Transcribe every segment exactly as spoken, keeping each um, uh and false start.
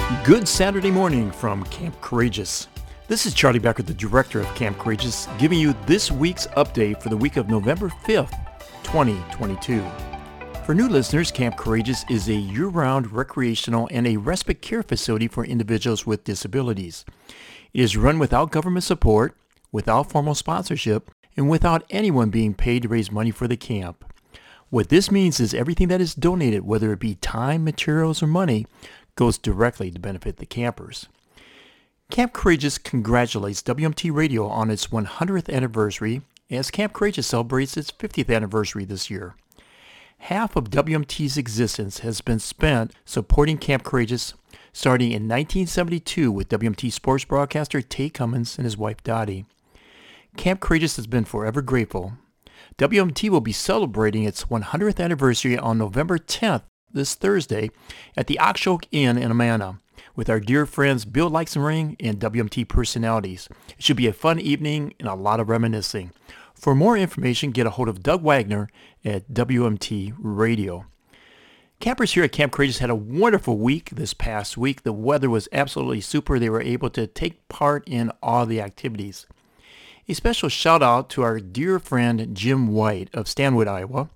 Good Saturday morning from Camp Courageous. This is Charlie Becker, the director of Camp Courageous, giving you this week's update for the week of November fifth, twenty twenty-two. For new listeners, Camp Courageous is a year-round recreational and a respite care facility for individuals with disabilities. It is run without government support, without formal sponsorship, and without anyone being paid to raise money for the camp. What this means is everything that is donated, whether it be time, materials, or money, goes directly to benefit the campers. Camp Courageous congratulates W M T Radio on its one hundredth anniversary as Camp Courageous celebrates its fiftieth anniversary this year. Half of W M T's existence has been spent supporting Camp Courageous, starting in nineteen seventy-two with W M T sports broadcaster Tay Cummins and his wife Dottie. Camp Courageous has been forever grateful. W M T will be celebrating its one hundredth anniversary on November tenth, this Thursday, at the Oxyoke Inn in Amana, with our dear friends Bill Leixenring and W M T personalities. It should be a fun evening and a lot of reminiscing. For more information, get a hold of Doug Wagner at W M T Radio. Campers here at Camp Courageous had a wonderful week this past week. The weather was absolutely super. They were able to take part in all the activities. A special shout out to our dear friend Jim White of Stanwood, Iowa.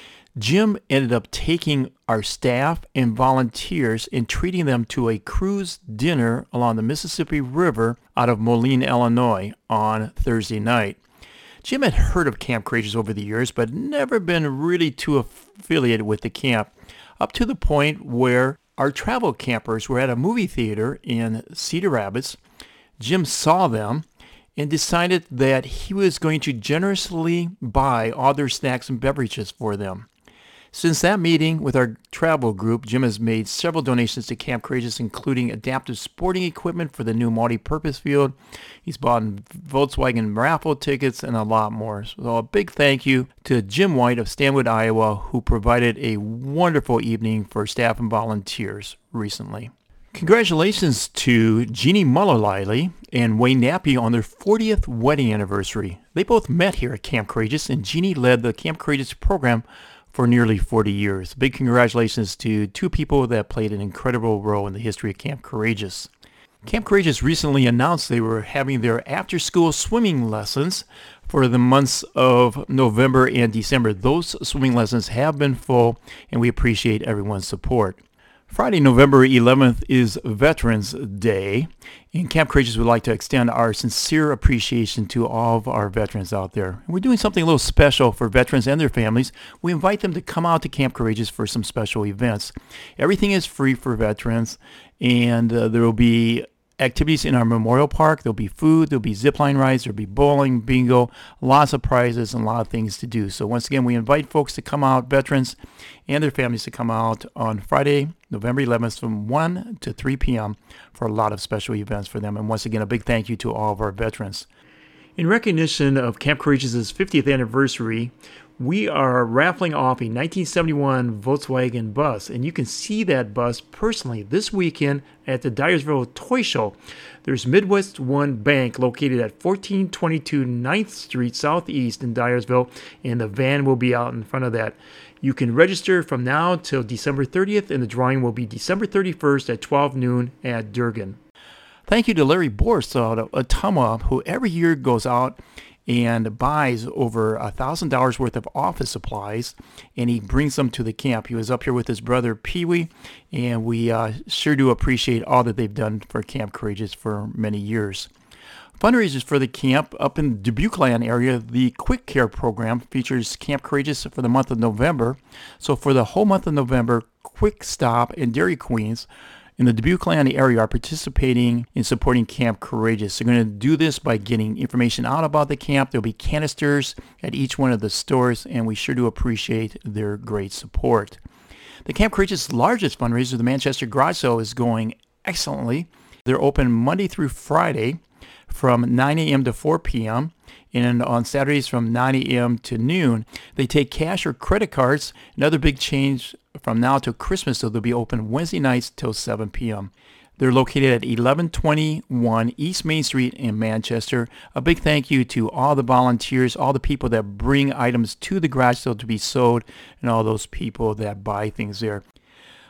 Jim ended up taking our staff and volunteers and treating them to a cruise dinner along the Mississippi River out of Moline, Illinois on Thursday night. Jim had heard of Camp Courageous over the years, but never been really too affiliated with the camp, up to the point where our travel campers were at a movie theater in Cedar Rapids. Jim saw them and decided that he was going to generously buy all their snacks and beverages for them. Since that meeting with our travel group, Jim has made several donations to Camp Courageous, including adaptive sporting equipment for the new multi-purpose field. He's bought Volkswagen raffle tickets and a lot more. So a big thank you to Jim White of Stanwood, Iowa, who provided a wonderful evening for staff and volunteers recently. Congratulations to Jeannie Muller-Liley and Wayne Nappy on their fortieth wedding anniversary. They both met here at Camp Courageous, and Jeannie led the Camp Courageous program for nearly forty years. Big congratulations to two people that played an incredible role in the history of Camp Courageous. Camp Courageous recently announced they were having their after-school swimming lessons for the months of November and December. Those swimming lessons have been full, and we appreciate everyone's support. Friday, November eleventh is Veterans Day, and Camp Courageous would like to extend our sincere appreciation to all of our veterans out there. And we're doing something a little special for veterans and their families. We invite them to come out to Camp Courageous for some special events. Everything is free for veterans, and uh, there will be activities in our memorial park. There'll be food, there'll be zipline rides, there'll be bowling, bingo, lots of prizes and a lot of things to do. So once again, we invite folks to come out, veterans and their families, to come out on Friday, November eleventh from one to three p.m. for a lot of special events for them. And once again, a big thank you to all of our veterans. In recognition of Camp Courageous' fiftieth anniversary, we are raffling off a nineteen seventy-one Volkswagen bus, and you can see that bus personally this weekend at the Dyersville Toy Show. There's Midwest One Bank located at fourteen twenty-two ninth Street Southeast in Dyersville, and the van will be out in front of that. You can register from now till December thirtieth, and the drawing will be December thirty-first at twelve noon at Durgan. Thank you to Larry Borst out of Ottumwa, who every year goes out and buys over one thousand dollars worth of office supplies, and he brings them to the camp. He was up here with his brother Pee-wee, and we uh, sure do appreciate all that they've done for Camp Courageous for many years. Fundraisers for the camp up in the Dubuque area, the Quick Care program features Camp Courageous for the month of November. So for the whole month of November, Quick Stop and Dairy Queens in the Dubuque area are participating in supporting Camp Courageous. They're going to do this by getting information out about the camp. There'll be canisters at each one of the stores, and we sure do appreciate their great support. The Camp Courageous largest fundraiser, the Manchester Garage Sale, is going excellently. They're open Monday through Friday from nine a.m. to four p.m. and on Saturdays from nine a.m. to noon. They take cash or credit cards. Another big change from now till Christmas, so they'll be open Wednesday nights till seven p.m. They're located at eleven twenty-one East Main Street in Manchester. A big thank you to all the volunteers, all the people that bring items to the garage sale to be sold, and all those people that buy things there.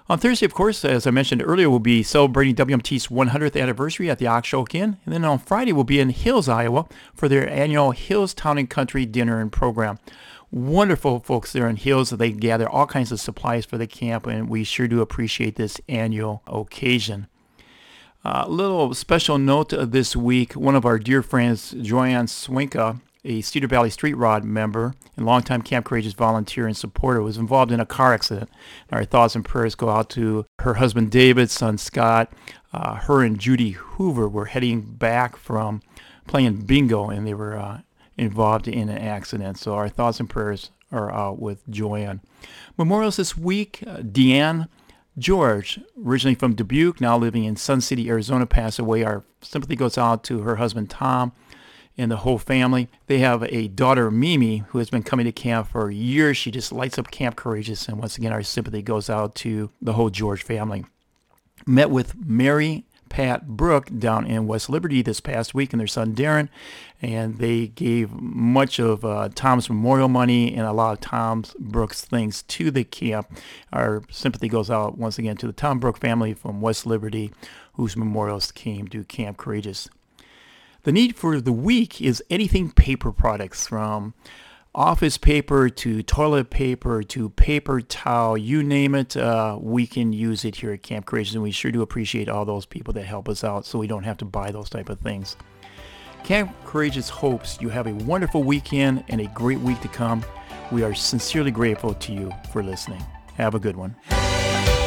On Thursday, of course, as I mentioned earlier, we'll be celebrating W M T's one hundredth anniversary at the Oxshock Inn. And then on Friday, we'll be in Hills, Iowa for their annual Hills Town and Country Dinner and Program. Wonderful folks there in Hills. They gather all kinds of supplies for the camp, and we sure do appreciate this annual occasion. A uh, little special note uh, this week, one of our dear friends, Joanne Swinka, a Cedar Valley Street Rod member and longtime Camp Courageous volunteer and supporter, was involved in a car accident. Our thoughts and prayers go out to her husband David, son Scott. Uh, her and Judy Hoover were heading back from playing bingo, and they were uh, involved in an accident. So our thoughts and prayers are out with Joanne. Memorials this week, uh, Deanne George, originally from Dubuque, now living in Sun City, Arizona, passed away. Our sympathy goes out to her husband Tom and the whole family. They have a daughter, Mimi, who has been coming to camp for years. She just lights up Camp Courageous, and once again, our sympathy goes out to the whole George family. Met with Mary Pat Brooke down in West Liberty this past week and their son Darren, and they gave much of uh, Tom's memorial money and a lot of Tom's Brooks things to the camp. Our sympathy goes out once again to the Tom Brooke family from West Liberty, whose memorials came to Camp Courageous. The need for the week is anything paper products, from office paper to toilet paper to paper towel, you name it, uh, we can use it here at Camp Courageous, and we sure do appreciate all those people that help us out so we don't have to buy those type of things. Camp Courageous hopes you have a wonderful weekend and a great week to come. We are sincerely grateful to you for listening. Have a good one.